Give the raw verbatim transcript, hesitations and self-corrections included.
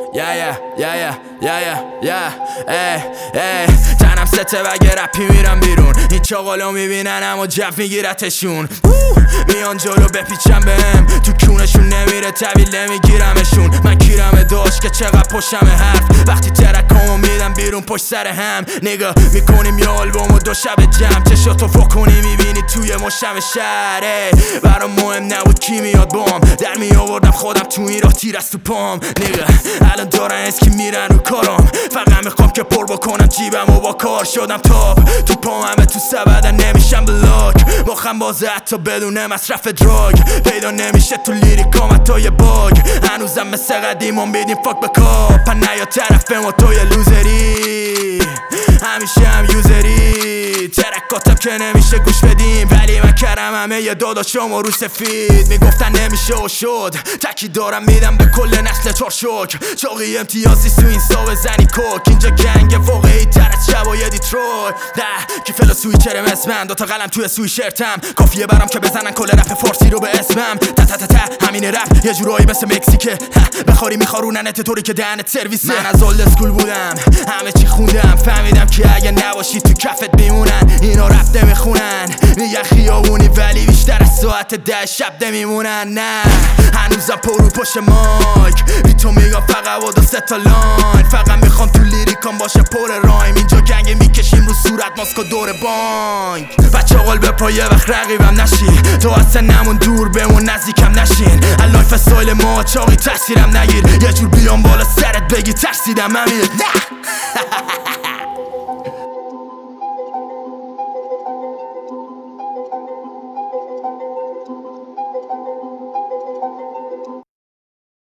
yeah yeah yeah yeah yeah yeah yeah ای ای تنم سته وگه رپی میرم بیرون این چاقالو میبینن اما جف میگیرتشون میان جلو بپیچم بهم تو کونشون نمیره طویل نمیگیرمشون من کیرم داشت که چقدر پشتم حرف وقتی ترکامو میدم بیرون پشت سر هم نگاه میکنیم یه آلبوم و دو شب جمع چشاتو فکنی میبینی توی مشتم شهره برام مهم نبود کی میاد بام در میآوردم خودم تو این راه تیر از تو پام نگاه الان دارن اسکی میرن رو کارم فقط میخوام که پر بکنم جیبم و با کار شدم تاپ تو پام همه تو سبدن نمیشم بلاک مخم بازه حتی بدون مصرف دراگ پیدا نمیشه تو لیریکام حتی یه باگ هنوزم مثل قدیمون بیدیم فاک بکاپ پن نیا طرف ما تو یه لوزری همیشه هم یوزری ترکاتم که نمیشه گوش بدیم ولی من کرم همه یه داداشم و رو سفید میگفتن نمیشه و شد تکی دارم میدم به کل نسل چارشوک چاقی امتیازی تو این سا بزنی کوک اینجا گنگ واقعی تر از شبای دیتروی ده کی فلا سویچرم اسمم دوتا قلم توی سوی شرتم کافیه برام که بزنن کل رپ فارسی رو به اسمم تا تا تا تا همین رپ یه جورایی مثل مکزیکه بخاری میخاروننت طوری که دهنت سرویسه من از اولد اسکول بودم همه چی خوندم فهمیدم که اگه نباشی تو کفت میمونن اینا رپ نمیخونن میگن خیابونی ولی بیشتر از ساعت ده شب نمیمونن نه هنوزم پرو پشت مایک بی تو میگم فقط و دو سه تا لاین فقط میخوام تو لیریکام باشه پر رایم اینجا گنگ میکشیم رو صورت ماسک و دور بانک بچه قول به پایه وقت رقیبم نشی تو اصلا نمون دور بمون نزدیکم نشین لایف استایل ما چاقی تاثیرم نگیر یه جور بیام بالا سرت بگی ترسیدم امیر نه